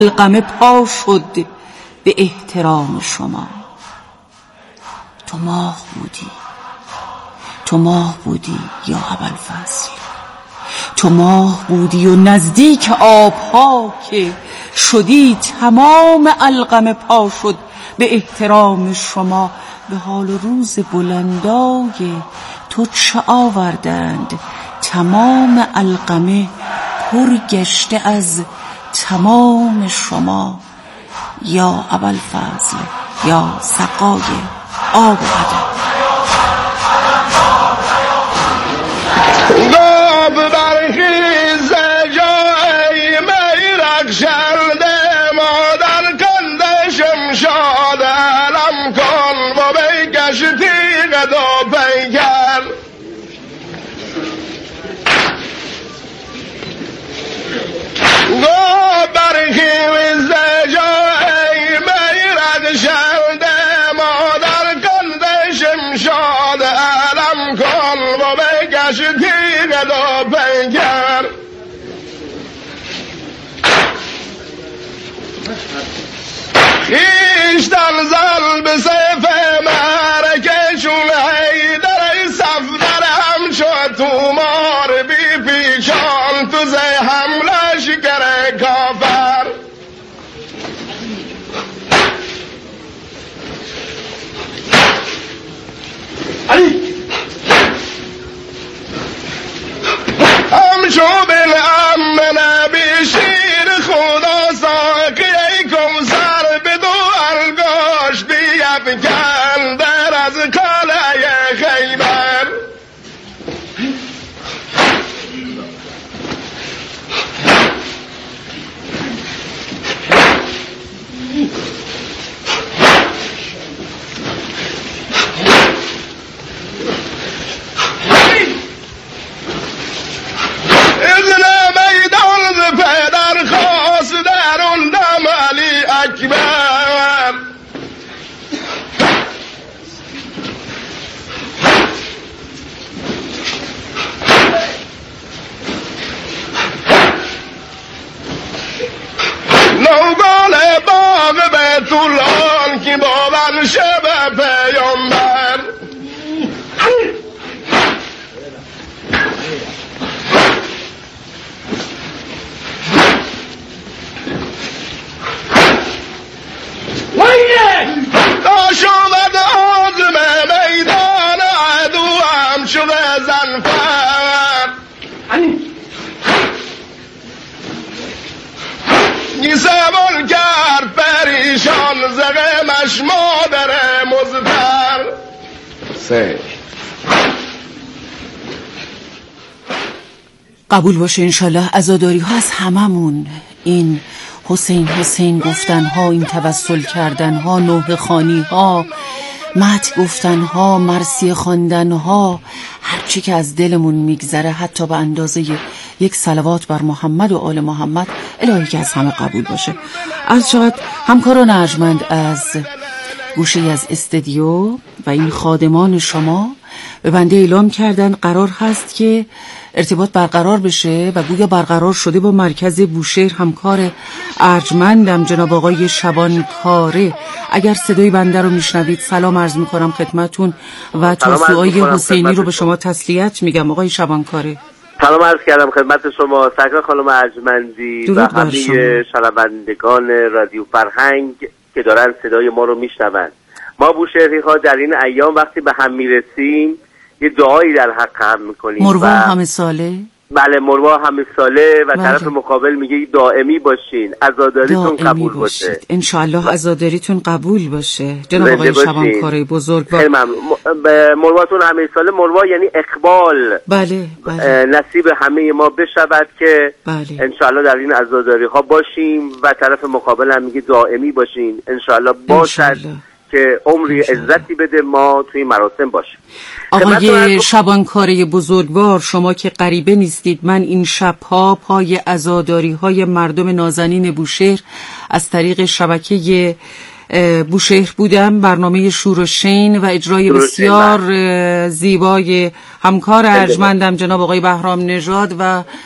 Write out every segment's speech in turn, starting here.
القمه پا شد به احترام شما. تو ماه بودی یا ابوالفضل، تو ماه بودی و نزدیک آبها که شدی تمام القمه پا شد به احترام شما. به حال و روز بلندای تو چه آوردند؟ تمام القمه پر گشته از تمام شما یا ابوالفضل یا سقای آب و ادب. گاب برخیز جای میرک شلده مادر کنده شمشاد علم کن و بیکش تیغ دو پیکر. گاب برخیز جای میرک شلده مادر کنده شمشاد علم کن و بیکش تیغ دو پیکر. خیشتن زل به سیف معرکه چون حیدر صفدر همچو تومار بی پیچان تو زی حمله شکر کافر. همچو بالعم نبی شیر خدا ساقی کمسر بدو الگاش بیفکن در از کاله خیبر. ازن میدان ز پدر خواست درون دم علی اکبر. نوگان باغ بیت الله که باور شب پیامبر. داش آمد آزم میدان عدو هم شده زنفر. نیسمون کرد پریشان زغمش مادر مزفر. قبول باشه انشالله عزاداری ها از هممون، این حسین گفتن ها، این توسل کردن ها، نوحه خوانی ها، مدح گفتن ها، مرثیه خواندن ها، هرچی که از دلمون میگذره، حتی به اندازه یک صلوات بر محمد و آل محمد، الهی که از همه قبول باشه. عرض شود همکاران ارجمند از گوشه از استودیو و این خادمان شما به بنده اعلام کردن قرار هست که ارتباط برقرار بشه و گویا برقرار شده با مرکز بوشهر. همکار ارجمندم جناب آقای شبانکاره، اگر صدای بنده رو میشنوید سلام عرض میکنم خدمتون و توصیه‌های حسینی رو به شما تسلیت میگم. آقای شبانکاره سلام عرض کردم خدمت شما سرکار خانم ارجمندی و همه شنوندگان رادیو فرهنگ که دارن صدای ما رو میشنون. ما بوشهری ها در این ایام وقتی به هم میرسیم یه دعایی در حق هم میکنیم. مروه همه ساله؟ بله مروه همه ساله و طرف مقابل میگه دائمی باشین، عزاداریتون قبول باشه. انشاءالله عزاداریتون قبول باشه. جناب آقای شبانکاره بزرگ خیلی ممنون. مروهتون همه ساله، مروه یعنی اقبال. بله. نصیب همه ما بشود که انشاءالله در این عزاداری ها باشیم و طرف مقابل هم میگه دائمی باشین. انشاءالله باشد که عمری عزتی بده ما توی مراسم باشیم. آقای شبانکاره بزرگوار، شما که غریبه نیستید، من این شبها پای عزاداری‌های مردم نازنین بوشهر از طریق شبکه بوشهر بودم. برنامه شور و شین و اجرای بسیار زیبای همکار ارجمندم جناب آقای بهرام نژاد و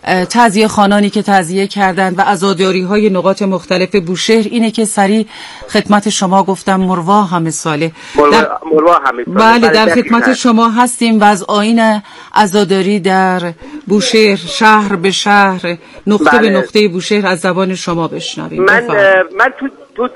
تعزیه خوانانی که تعزیه کردند و عزاداری‌های نقاط مختلف بوشهر اینه که سریع خدمت شما گفتم مروا همه ساله. مروا همه ساله. بله در خدمت شما هستیم و از آیین عزاداری در بوشهر شهر به شهر نقطه به نقطه بوشهر از زبان شما بشنویم. من تو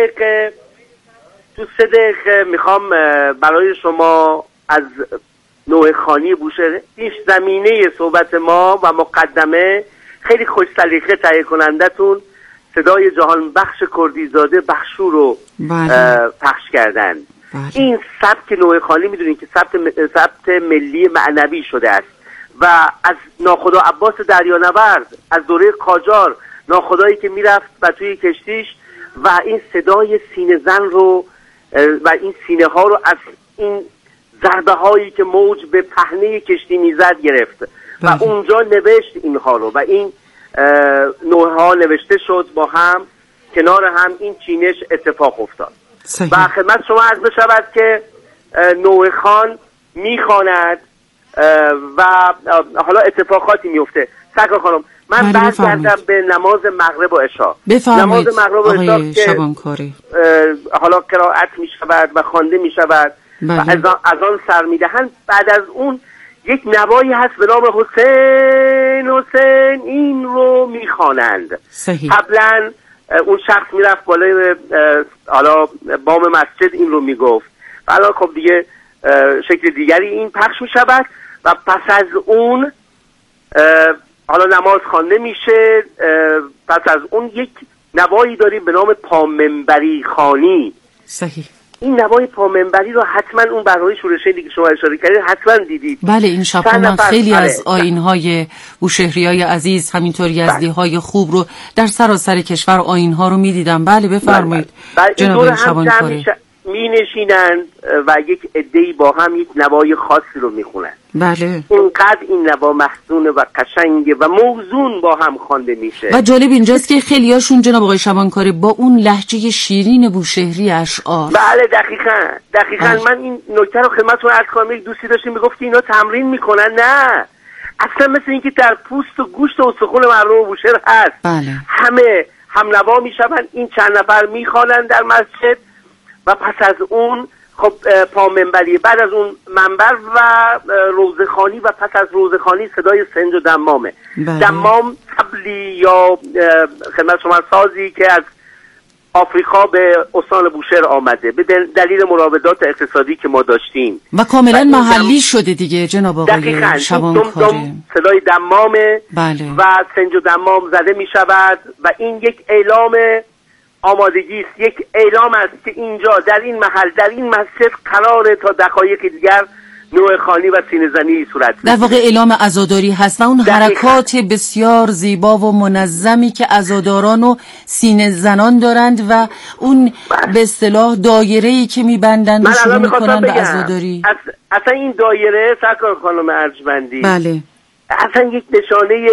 3 دقیقه میخوام برای شما از نوح خانی بوشهر پیش زمینه صحبت ما و مقدمه خیلی خوش سلیقه تهیه کنندتون صدای جهان بخش کردیزاده بخشو رو پخش کردن. این سبک نوح خانی میدونین که سبک ملی معنوی شده است و از ناخدا عباس دریانورد از دوره قاجار ناخدایی که میرفت و توی کشتیش و این صدای سینه زن رو و این سینه ها رو از این ضربه هایی که موج به پهنه کشتی میزد گرفت و اونجا نوشت اینها رو و این نوح ها نوشته شد با هم کنار هم این چینش اتفاق افتاد. و خدمت شما عرض بشود که نوح خان میخواند و حالا اتفاقاتی میفته. سرکار خانم من برگردم به نماز مغرب و عشا. نماز مغرب و عشا که حالا قرائت میشود و خوانده میشود و از آن سر میدهند. بعد از اون یک نوایی هست به نام حسین حسین این رو میخوانند. قبلا اون شخص میرفت بالای حالا بام مسجد این رو میگفت و حالا خب دیگه شکل دیگری این پخش میشود و پس از اون حالا نماز خوانده میشه. پس از اون یک نوایی داریم به نام پامنبری خانی. صحیح. این نوای پامنبری رو حتما اون برنامه شورشی که شما اشاره کردید حتما دیدید. بله این شب من خیلی از آیین‌های بوشهریای عزیز همینطور یزدی‌های خوب رو در سراسر کشور آیین‌ها رو می‌دیدم. بله بفرمایید. جناب شبانکاری می نشینند و یک عده‌ای با هم یک نوای خاصی رو میخونند. بله. اینقدر این نوا محزون و قشنگه و موزون با هم خوانده میشه. و جالب اینجاست که خیلیاشون جناب آقای شبانکاری با اون لهجه شیرین بوشهری اشعار. بله دقیقاً من این نکته رو خدمتتون عرض کنم. یک دوستی داشتیم میگفت که اینا تمرین میکنن. نه اصلا مثل اینکه در پوست و گوشت و استخوان مردم بوشهر هست. بله. همه هم نوا میشن. این چند نفر میخوانن در مسجد و پس از اون خب پامنبری، بعد از اون منبر و روزخانی و پس از روزخانی صدای سنج و دمامه. دمام طبلی یا خدمت شما سازی که از آفریقا به استان بوشهر آمده به دلیل مراودات اقتصادی که ما داشتیم و کاملا محلی شده دیگه جناب آقای شبانکاری. صدای دمامه. بله. و سنج و دمام زده می شود و این یک اعلام آمادگی است، یک اعلام است که اینجا در این محل در این مسجد قراره تا دقایق دیگر نوح خانی و سینه زنی صورت در واقع اعلام عزاداری هست و اون حرکات بسیار زیبا و منظمی که عزاداران و سینه زنان دارند و اون به اصطلاح دایره‌ای که می‌بندند و شروع می‌کنن به عزاداری. اصلا این دایره سرکار خانم ارجمندی بله اصلا یک نشانه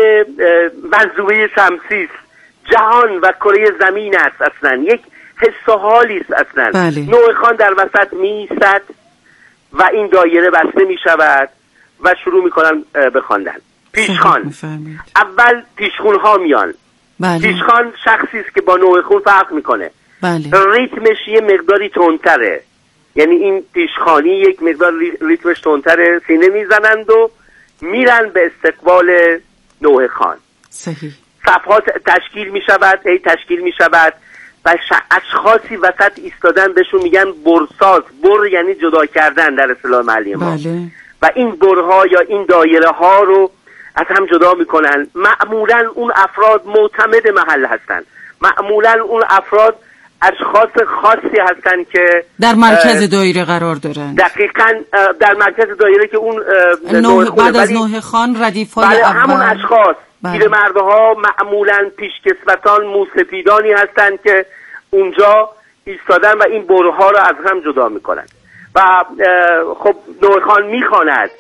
منظومه شمسی است. جهان و کره زمین است. اصلا یک حس و حالی است. اصلا بله. نوح خان در وسط می‌ایستد و این دایره بسته می شود و شروع می کنن بخواندن. پیشخوان اول پیشخون ها میان. بله. پیشخوان شخصی است که با نوح خون فرق میکنه. بله. ریتمش یه مقداری تندتره، یعنی این پیشخوانی یک مقدار ریتمش تندتره. سینه میزنند و میرن به استقبال نوح خان. صحیح. صفحات تشکیل می شود، تشکیل می شود و اشخاصی وسط ایستادن بهشون میگن برساز. بر یعنی جدا کردن در اصطلاح محلی ما. بله. و این برها یا این دایره ها رو از هم جدا میکنن. معمولا اون افراد معتمد محل هستن. معمولا اون افراد اشخاص خاصی هستن که در مرکز دایره قرار دارن. دقیقاً در مرکز دایره که اون بعد از نوح خان ردیفای اول همون اشخاص پیرمردها معمولاً پیشکسوتان موسپیدانی هستند که اونجا ایستادن و این برها رو از هم جدا میکنن و خب نوح خان میخواند.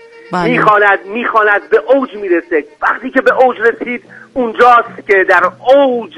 میخواند به اوج میرسه. وقتی که به اوج رسید اونجاست که در اوج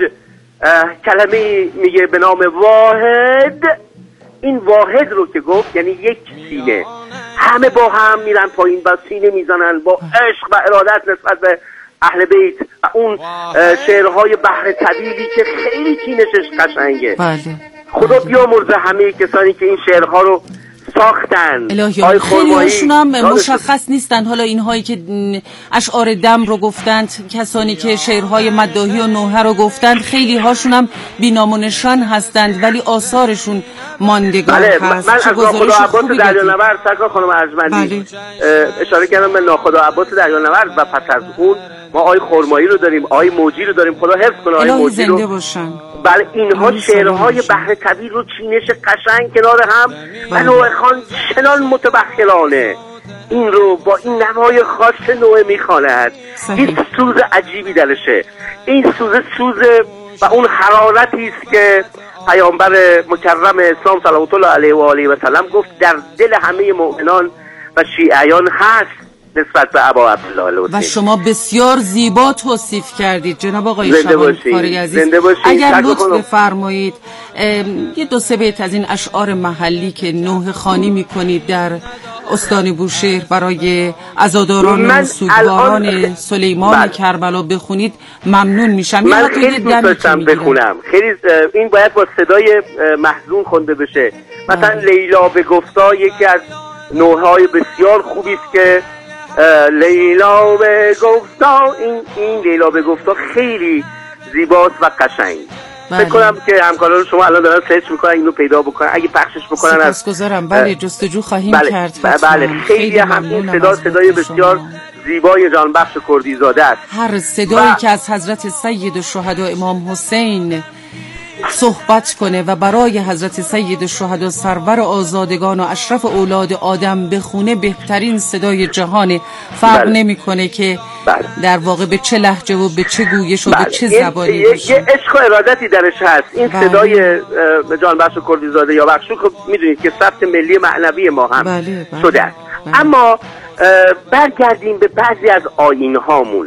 کلمه میگه به نام واحد. این واحد رو که گفت یعنی یک سینه، همه با هم میرن پایین و سینه میزنن با عشق و ارادت نسبت به اهل بیت و اون شعرهای بحر طویلی که خیلی چینشش قشنگه. بله. خدا بیامرزه همه کسانی که این شعرها رو ساختن. خیلی هاشون هم مشخص نیستن. حالا اینهایی که اشعار دم رو گفتند، کسانی که شعرهای مداحی و نوحه رو گفتند، خیلی هاشون هم بی‌نام و نشان هستند ولی آثارشون ماندگار هست. من از ناخدا عباس دریانورد سرکار خانم ارجمندی اشاره کردم به ناخدا عباس دریانورد و پس از اون ما آقای خرمایی رو داریم، آقای موجی رو داریم، خدا حفظ کنه آقای موجی رو. زنده باشن. بله اینها شعرهای بحر طویل رو چینش قشنگ کنار هم و نوح خان چنان متبخلانه این رو با این نوای خاص نوح میخواند. این سوز عجیبی درشه. این سوز و اون حرارتی است که پیامبر مکرم اسلام صلوات الله علیه و آله و سلم گفت در دل همه مؤمنان و شیعیان هست نسبت به ابا عبدالله الحسین. و شما بسیار زیبا توصیف کردید جناب آقای شبان کاری عزیز. اگر لطف بفرمایید یه دو سه بیت از این اشعار محلی که نوحه خوانی میکنید در استان بوشهر برای عزاداران و سوگواران سلیمان کربلا بخونید ممنون میشم. من خیلی دوست داشتم بخونم. خیلی این باید با صدای محزون خونده بشه. مثلا لیلا به گفتا یکی از نوحه های بسیار خوبی است که لیلا به گفتا، این لیلا به گفتا خیلی زیباست و قشنگ. فکر کنم که همکاران شما الان دارن سرچ میکنن اینو پیدا بکنن، اگه پخشش بکنن سپاسگزارم. بله جستجو خواهیم کرد. بله خیلی همین صدای بسیار زیبای جانبخش کردی زاده است. هر صدایی که از حضرت سید الشهدا امام حسین صحبت کنه و برای حضرت سید الشهدا سرور آزادگان و اشرف اولاد آدم بخونه بهترین صدای جهان. فرق نمیکنه که در واقع به چه لهجه و به چه گویش و به چه زبانی باشه. یه عشق و ارادتی درش هست. این صدای جانبخش کردی زاده یا بخشو که میدونید که ثبت ملی معنوی ما هم شده است. اما برگردیم به بعضی از آیین هامون.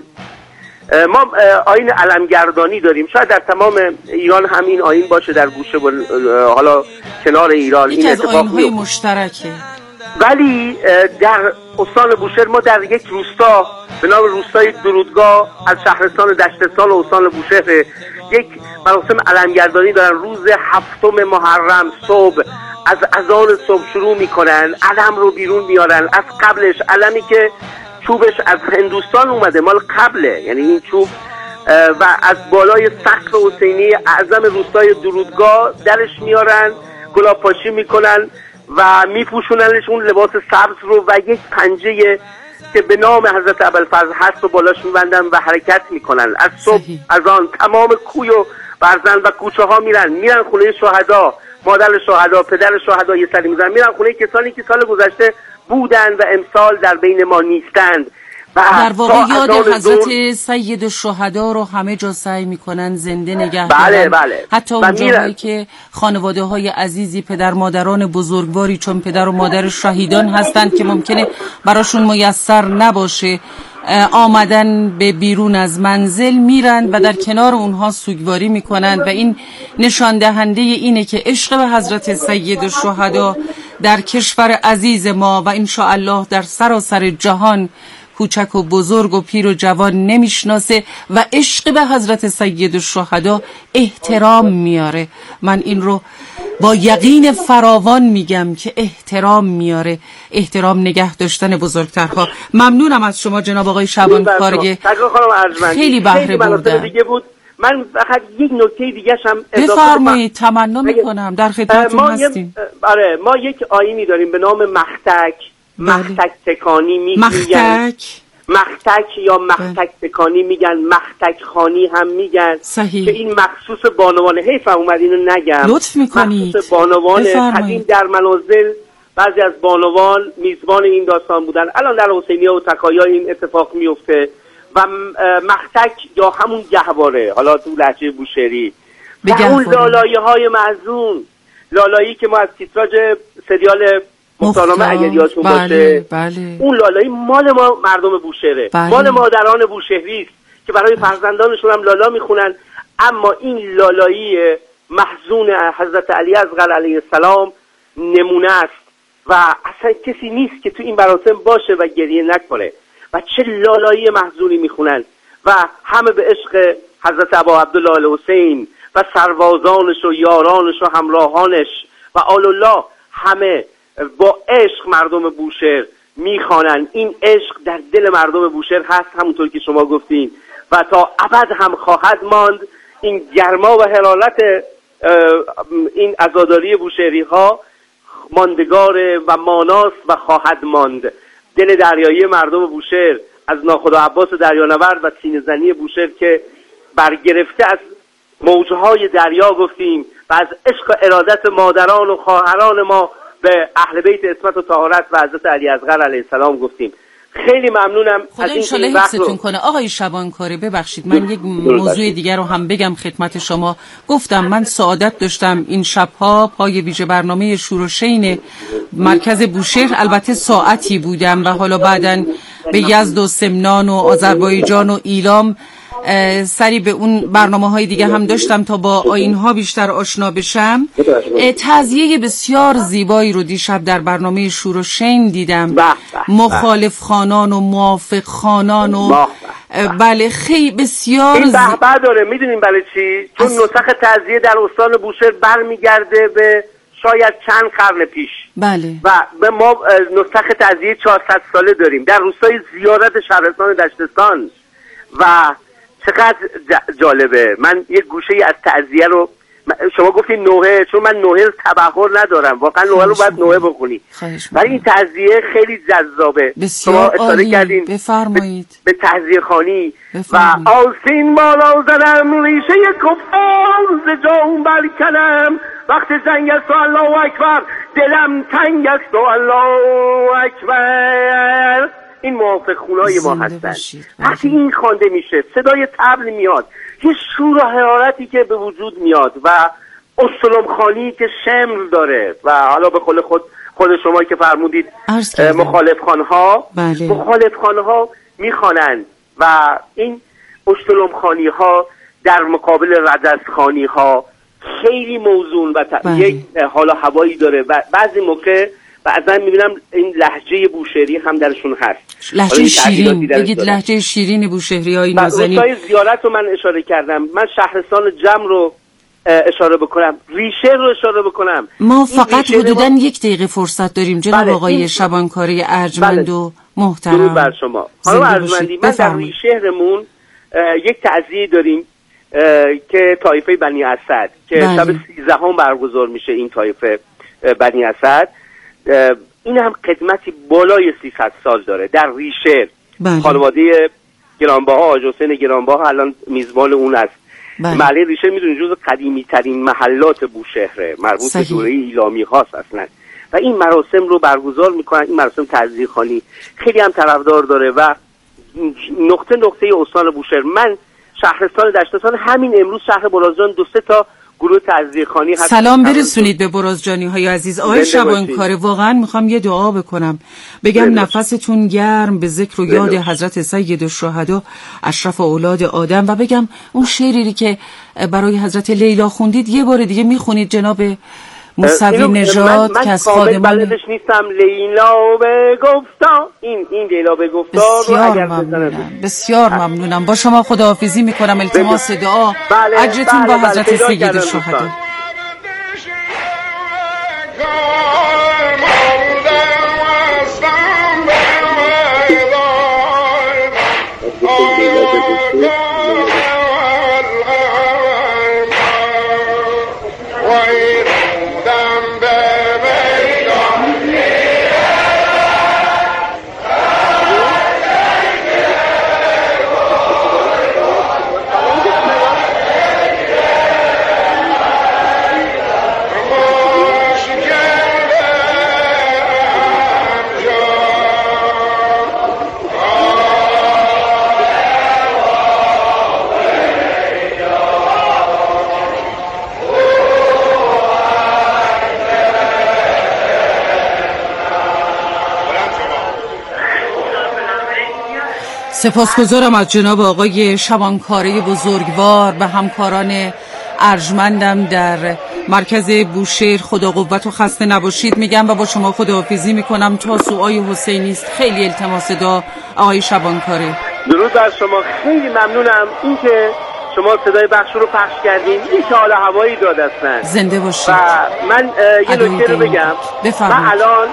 ما آیین علمگردانی داریم، شاید در تمام ایران همین آیین باشه، در گوشه حالا کنار ایران این اتفاق میفته، مشترکه. ولی در استان بوشهر ما در یک روستا به نام روستای درودگاه از شهرستان دشتسال و استان بوشهر یک مراسم علمگردانی دارن. روز 7 محرم صبح از اذان صبح شروع میکنن، علم رو بیرون میارن. از قبلش علمی که چوبش از هندوستان اومده، مال قبله، یعنی این چوب و از بالای سقف حسینی اعظم روستای درودگاه درش میارن، گلاب پاشی میکنن و میپوشوننش اون لباس سبز رو و یک پنجه که به نام حضرت ابوالفضل هست رو بالاش میبندن و حرکت میکنن. از صبح از آن تمام کوی و برزن و کوچه ها میرن خونه شهدا، مادر شهدا، پدر شهدا یه سری میزنن، میرن خونه کسانی که سال گذشته بودن و امسال در بین ما نیستند. در واقع یاد حضرت سید الشهدا رو همه جا سعی میکنن زنده نگه دارن. بله. حتی اون جاهایی که خانواده های عزیزی، پدر مادران بزرگواری چون پدر و مادر شهیدان هستند که ممکنه براشون میسر نباشه آمدن به بیرون از منزل، میرن و در کنار اونها سوگواری میکنن و این نشان دهنده اینه که عشق به حضرت سید الشهدا در کشور عزیز ما و ان شاء الله در سراسر جهان کوچک و بزرگ و پیر و جوان نمیشناسه و عشق به حضرت سید الشهدا احترام میاره. من این رو با یقین فراوان میگم که احترام میاره، احترام نگه داشتن بزرگترها. ممنونم از شما جناب آقای شبان کارگه، خیلی بهره بردم. من فقط یک نکته دیگه هم بفرمایید. تمنا میکنم، در خدمتتون هستیم. ما یک آیینی داریم به نام مختک تکانی میگن، مختک یا مختک تکانی میگن، مختک خانی هم میگن. صحیح. که این مخصوص بانوان، حیفم اومد اینو نگم، لطف میکنید. مخصوص بانوان قدیم در منازل بعضی از بانوان میزبان این داستان بودن. الان در حسینیه و تکایا این اتفاق میفته و مختک یا همون گهواره، حالا تو لهجه بوشهری، اون لالایه های محزون، لالایی که ما از تیتراژ سریال مختارنامه اگر یادتون باشه، اون لالایی مال ما مردم بوشهره، مال مادران بوشهری است که برای فرزندانشون هم لالا میخونن. اما این لالایی محزون حضرت علی اصغر علیه السلام نمونه است و اصلا کسی نیست که تو این مراسم باشه و گریه نکنه و چه لالایی محزونی میخونن و همه به عشق حضرت ابا عبدالله الحسین و سربازانش و یارانش و همراهانش و آل الله همه با عشق مردم بوشهر میخوانن. این عشق در دل مردم بوشهر هست، همونطور که شما گفتین، و تا ابد هم خواهد ماند. این گرما و حرارت این عزاداری بوشهری ها ماندگار و ماناست و خواهد ماند. دل دریایی مردم بوشهر از ناخدا عباس دریانورد و سینه زنی بوشهر که برگرفته از موجهای دریا گفتیم و از عشق و ارادت مادران و خواهران ما به اهل بیت عصمت و طهارت و حضرت علی اصغر علیه السلام گفتیم. خیلی ممنونم از این که این وقت رو کنه. آقای شبانکاری ببخشید من یک موضوع دیگر رو هم بگم خدمت شما. گفتم من سعادت داشتم این شبها پای ویژه برنامه شور و شین مرکز بوشهر، البته ساعتی بودم و حالا بعداً به یزد و سمنان و آذربایجان و ایلام سری به اون برنامه‌های دیگه هم داشتم تا با آیین‌ها بیشتر آشنا بشم. تعزیه بسیار زیبایی رو دیشب در برنامه شور و شین دیدم، مخالف خانان و موافق خانان و بله خیلی بسیار این بهبه داره. میدونیم برای چی؟ چون نسخ تعزیه در استان بوشهر برمیگرده به شاید چند قرن پیش. بله. و به ما نسخ تعزیه 400 ساله داریم در روستای زیارت شهرستان دشتستان و چقدر جالبه. من یک گوشه از تعزیه رو شما گفتین نوحه، چون من نوحه تبحر ندارم، واقعا نوحه رو باید نوحه بخونی، ولی این تعزیه خیلی جذابه. شما اشاره کردین بفرمایید به تعزیه خانی و آسین بالا زدم ریشه کفار ز جام برکنم، وقت جنگ است و الله اکبر دلم تنگ است و الله اکبر. این موافق خونای ما هستن. وقتی این خوانده میشه صدای طبل میاد، یه شور و حرارتی که به وجود میاد و استلم خانی که شمر داره و حالا به قول خود شما که فرمودید مخالف خانها مخالف خانها میخوانند و این استلم خانی ها در مقابل رجز خانی ها خیلی موزون و یک حال و هوایی داره و بعضی موقع بعضا میبینم این لهجه بوشهری هم درشون هست، لهجه شیرین. بگید لهجه شیرین بوشهری های نازنین. روستای زیارت رو من اشاره کردم، من شهرستان جم رو اشاره بکنم، ریشه رو اشاره بکنم. ما فقط حدوداً یک دقیقه فرصت داریم جناب آقای شبانکاری ارجمند و محترم. درود بر شما. خانم ارجمندی، من در ریشهرمون یک تعزیه داریم که طایفه بنی اسد که شب 13 برگزار میشه. این طایفه بنی اسد این هم خدمتی بالای 300 سال داره در ریشه. خانواده گرانبها حاج حسین گرانبها الان میزبان اون است. محله ریشه میدونید جز قدیمی ترین محلات بوشهره، مربوط به دوره ایلامی هاست اصلا و این مراسم رو برگزار میکنن. این مراسم تعزیه خوانی خیلی هم طرفدار داره و نقطه استان بوشهر، من شهرستان دشتستان، همین امروز شهر برازجان 2-3 تا گروه تعزیه خوانی هست. سلام برسونید به برازجانی های عزیز. آقای شبانکاری واقعا میخوام یه دعا بکنم، بگم نفستون گرم به ذکر و یاد حضرت سید الشهدا اشرف اولاد آدم و بگم اون شعری که برای حضرت لیلا خوندید یه بار دیگه میخونید جناب موسوی نژاد که از خادمان. من بلدش نیستم. لیلا به گفتا این لیلا به گفتا بسیار ممنونم. بسیار ممنونم. با شما خداحافظی میکنم. التماس دعا اجرتون با حضرت سید الشهدا. سپاسگزارم از جناب آقای شبانکاری بزرگوار و همکاران ارجمندم در مرکز بوشهر. خدا قوت و خسته نباشید میگم و با شما خداحافظی میکنم تا سوهای حسینی است. خیلی التماس دعا آقای شبانکاری. درود بر شما، خیلی ممنونم اینکه شما صدای بخش رو پخش کردین. این که حال هوایی داد هستن. زنده باشید. و من یه نکته رو بگم. من الان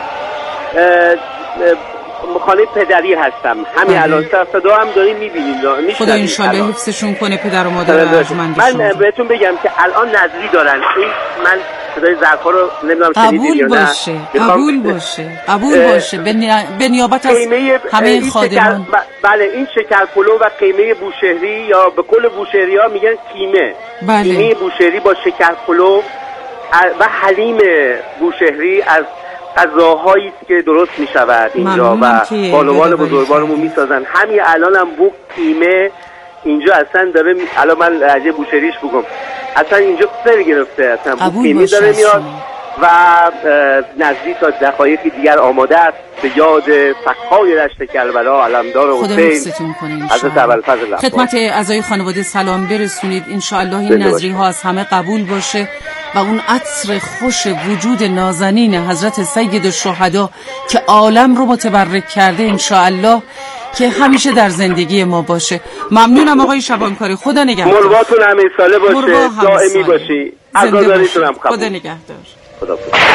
خانه پدری هستم، همین الان صدا هم داریم میبینیم. خدا انشالله حفظشون کنه پدر و مادر ارجمندشون. من بهتون بگم که الان نظری دارن. من صدای ظرفا رو نمیدونم شنیدین یا نه. قبول باشه به نیابت از همه خادمان. بله، این شکرپلو و قیمه بوشهری، یا به قول بوشهری ها میگن کیمه. بله. کیمه بوشهری با شکرپلو و حلیم بوشهری از غذاهایی است که درست میشود اینجا و بانوان بزرگوارمون میسازن. همین الان هم بو کیمه اینجا اصلا داره الان من لهجه بوشهریش بگم، اصلا اینجا سر گرفته، اصلا بو کیمه داره میاد و نزدیک تا دقایقی دیگر آماده است به یاد سقای دشت کربلا علمدار حسین حضرت ابوالفضل. خدمت اعضای خانواده سلام برسونید. انشاءالله این نظری ها از همه قبول باشه و اون عطر خوش وجود نازنین حضرت سید الشهدا که عالم رو متبرک کرده انشاءالله که همیشه در زندگی ما باشه. ممنونم آقای شبانکاری. خدا نگهدار. مرواتون همه ساله باشه، دائمی باشی. عزاداریتون هم قبول. خدا نگهدار. خدا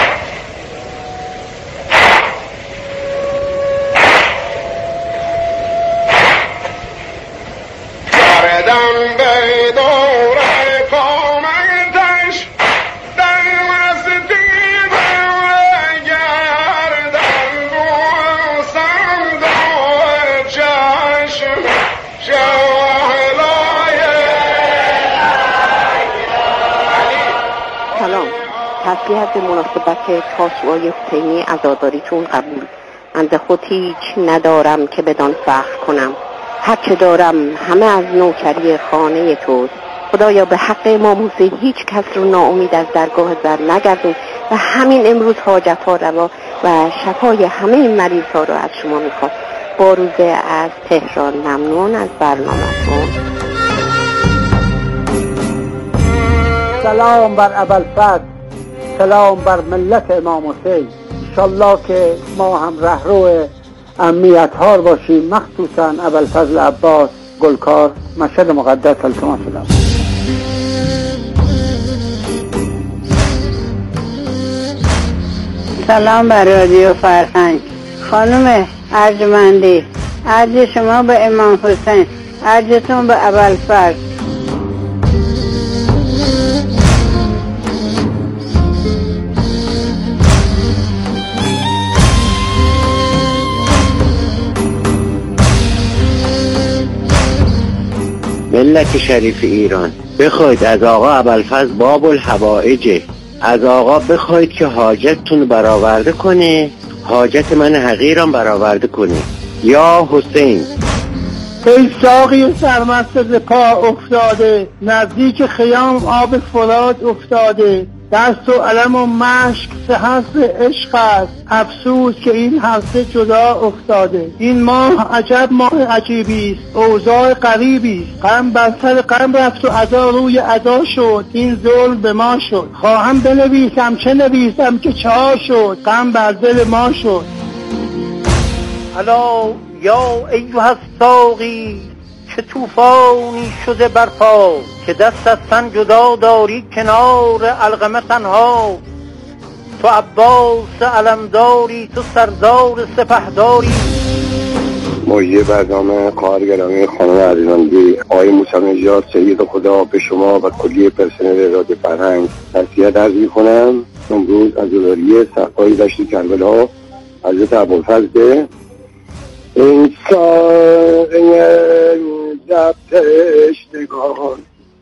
تسلیت به مناسبت تاسوعای حسینی عزاداریتون قبول. من خود هیچ ندارم که بدان فخر کنم، هر چه دارم همه از نوکری خانه توست. خدایا به حق امام حسین هیچ کس رو ناامید از درگاه زر نگردون و همین امروز حاجت ها روا و شفای همه این مریض ها رو از شما میخوام. با روزه از تهران ممنون از برنامه‌تون. سلام بر ابوالفضل، سلام بر ملت امام حسین. انشالله که ما هم رهرو امنیت‌ها باشیم، مخصوصا ابوالفضل عباس گلکار، مشهد مقدس. التماس سلام. سلام بر رادیو فرهنگ. خانم ارجمندی، عرض شما به امام حسین، عرضتون به ابوالفضل. ملت شریف ایران، بخواید از آقا ابوالفضل باب الحوائج، از آقا بخواید که حاجتتون برآورده کنه، حاجت من حقیرم برآورده کنه. یا حسین. ای ساقی سرمست ز پا افتاده، نزدیک خیام آب فرات افتاده، دست و علم و مشک سحس عشق است، افسوس که این هفته جدا افتاده. این ماه عجب ماه عجیبی است، اوضاع غریبی است، غم بر سر غم رفت و عزا روی عزا شد، این ظلم به ما شد. خواهم بنویسم چه نویسم که چه شد، غم بر دل ما شد. الا یا ایها الساقی، چه طوفانی شده برپا، که دست از تن جدا داری کنار علقمه تنها. تو عباس علمداری، تو سردار سپهداری. مجری برنامه خواهرگرامی خانم عزیزاندی آقای موسی نژاد سید خدا به شما و کلیه پرسنل رادیو فرهنگ تسلیت عرض می‌کنم. امروز عزاداری سقای دشت کربلا حضرت ابوالفضل. انسان در تشنگان،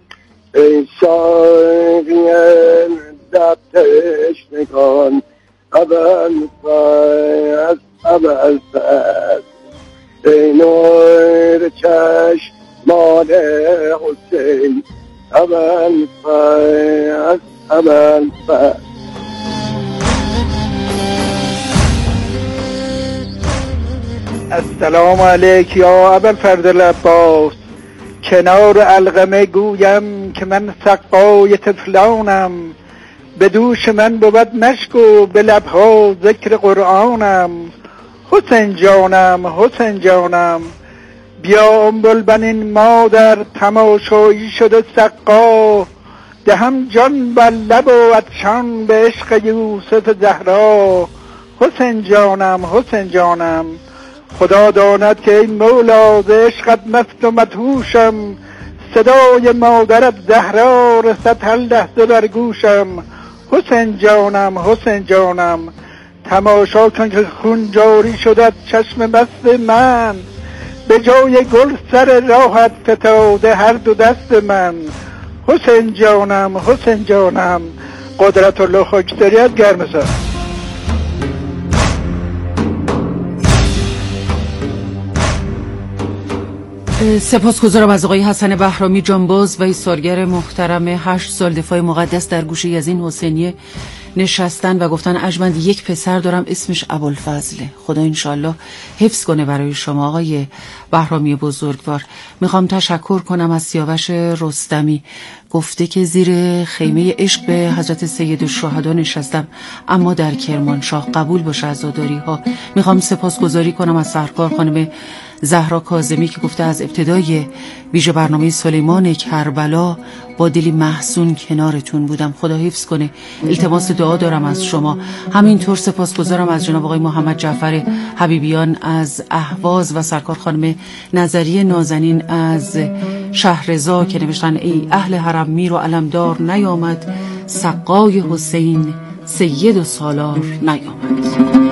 انسان در تشنگان، ابوالفضل ابوالفضل، ای نور چشمان حسین، ابوالفضل ابوالفضل. السلام علیک یا ابوالفضل عباس، کنار علقمه گویم که من سقای طفلانم، به دوش من بود مشک و به لبها ذکر قرآنم. حسین جانم حسین جانم، بیا بلبنین مادر تماشایی شده سقا، دهم جان بر لب و عطشان به عشق یوسف زهرا. حسین جانم حسین جانم خدا داند که ای مولا ز عشقت مست و مدهوشم، صدای مادرت زهرا رسد هر لحظه بر گوشم. حسین جانم حسین جانم تماشا کن که خون جاری شده چشم مست من، به جای گل سر راحت فتاده هر دو دست من. حسین جانم حسین جانم قدرت الله خاکستریت گرمسار. سپاسگزارم از آقای حسن بهرامی جانباز و ایثارگر محترم 8 سال دفاع مقدس در گوشه از این حسینیه نشستن و گفتن ارجمند یک پسر دارم اسمش ابوالفضله، خدا انشالله حفظ کنه برای شما آقای بهرامی بزرگوار. میخوام تشکر کنم از سیاوش رستمی، گفته که زیر خیمه عشق به حضرت سید الشهدا نشستم اما در کرمانشاه، قبول باشه عزاداری ها. میخوام سپاسگزاری کنم از سرکار خانم زهرا کاظمی که گفته از ابتدای ویژه برنامه سلیمان کربلا با دلی محزون کنارتون بودم، خدا حفظ کنه. التماس دعا دارم از شما. همینطور سپاسگزارم از جناب آقای محمد جعفر حبیبیان از اهواز و سرکار خانم نظریه نازنین از شهرزا که نوشتن ای اهل حرم میر و علمدار نیامد، سقای حسین سید و سالار نیامد.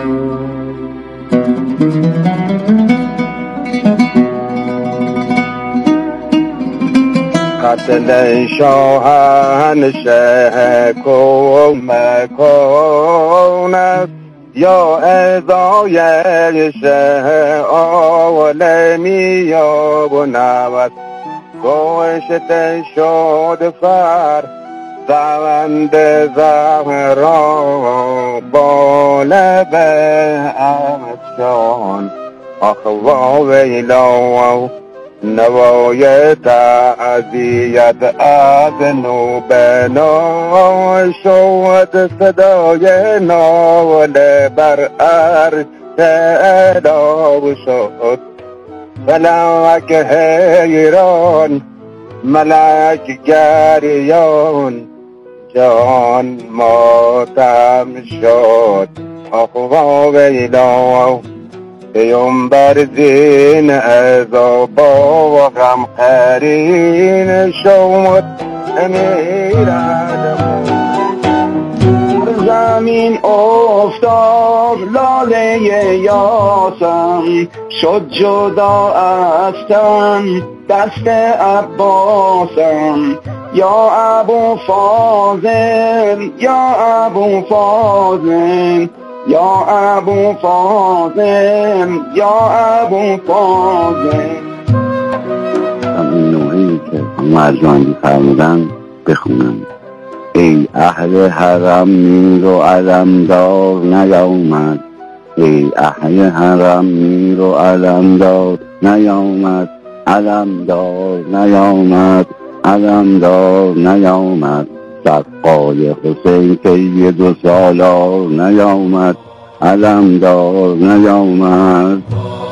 قتل شاهنشه مکان است، یا ازای شه عالمی و نوست، گوشت شد فر زوند زهرا باله به افشان. آخوا ویلا نوای تعذیت از نوبنا شد، صدای ناله بر عرش اعلا شد. فلک حیران ملک گریان جان ماتم شد. آخوا ویلا پیامبر دین عذابا و غم قرین شد. زمین افتاد لاله یاسم، شد جدا از تن دست عباسم. یا ابو فاضل یا ابو فاضل یا ابو فاضل یا ابو فاضل. همین نوعی که ارجمندی فرمودن بخونم. ای اهل حرم میر و علمدار نیامد، ای اهل حرم میر و علمدار نیامد، علمدار نیامد، علمدار نیامد. سقای حسین سید و سالار نیامد، علمدار نیامد.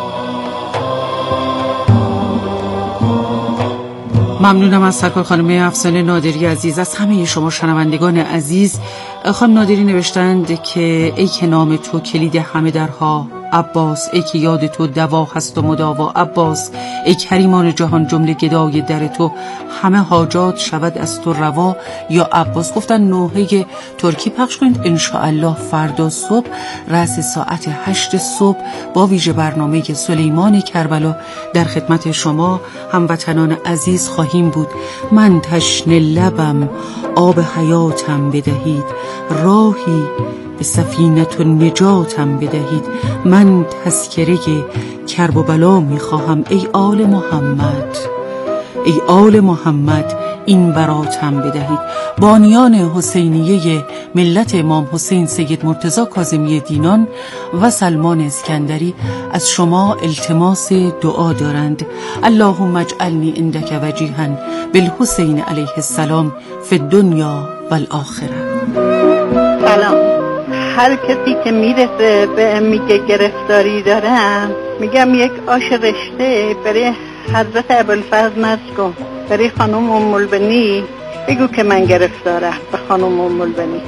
ممنونم از سرکار خانم افسانه نادری عزیز، از همه شما شنوندگان عزیز. خانم نادری نوشتند که ای که نام تو کلید همه درها عباس، ای که یاد تو دوا هست و مداوا عباس، ای کریمان جهان جمله گدای در تو همه حاجات شود از تو روا یا عباس. گفتن نوحه ترکی پخش کنید انشاءالله فردا صبح رأس ساعت 8 صبح با ویژه برنامه سلیمان کربلا در خدمت شما هموطنان عزیز خواهیم بود. من تشنه لبم آب حیاتم بدهید، راهی به سفینت و نجاتم بدهید. من تذکره کرب و بلا میخواهم ای آل محمد، ای آل محمد این براتم بدهید. بانیان حسینیه ملت امام حسین سید مرتضی کاظمی دینان و سلمان اسکندری از شما التماس دعا دارند. اللهم اجعلنی عندک وجیها بالحسین علیه السلام فی الدنیا والآخره. سلام. هر کسی که میرسه به میگه گرفتاری دارم، میگم یک آش رشته برای حضرت ابوالفضل نصب کن برای خانم ام البنی، بگو که من گرفتارم به خانم ام البنی.